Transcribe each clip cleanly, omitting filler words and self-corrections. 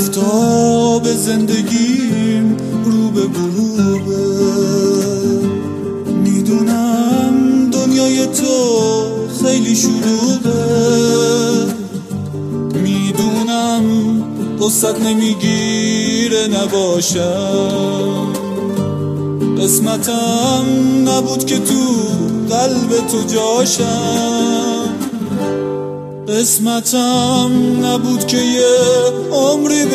آفتاب زندگیم رو به غروبه. میدونم دنیای تو خیلی شلوغه، میدونم قصت نمیگیره نباشم، قسمتم نبود که تو قلب تو جاشم، قسمتم نبود که یه عمری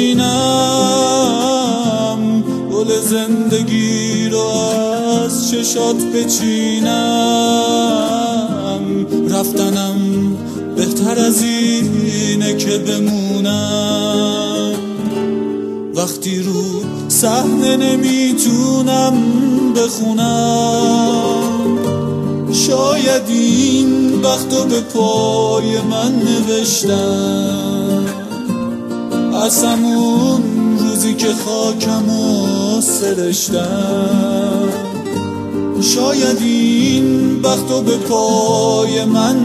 بشینم، گل زندگی رو از چشات بچینم. رفتنم بهتر از اینه که بمونم، وقتی رو صحنه نمیتونم بخونم. شاید این وقتو به پای من نوشتم، از همون روزی که خاکمو سرشتم. شاید این وقتو به پای من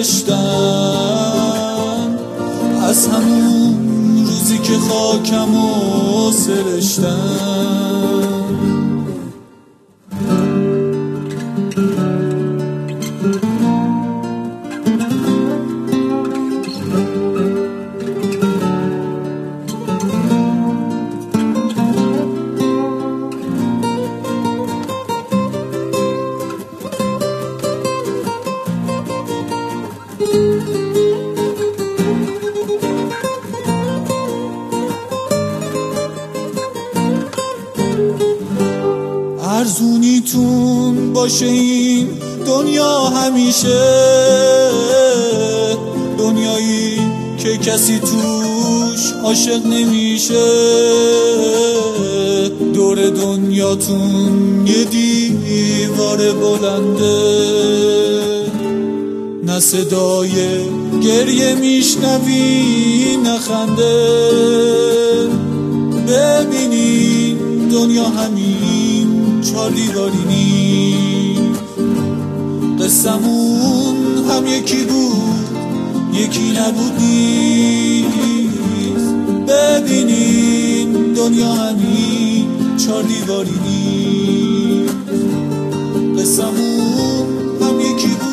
نوشتم، از همون روزی که خاکمو سرشتم. ارزونیتون باشه این دنیا همیشه، دنیایی که کسی توش عاشق نمیشه. دور دنیاتون یه دیوار بلنده، نه صدای گریه میشنوی نه خنده. ببینین دنیا همین چار دیواری نیست، قصمون هم یکی بود یکی نبود نیست. ببینین دنیا همین چار دیواری نیست، قصمون هم یکی بود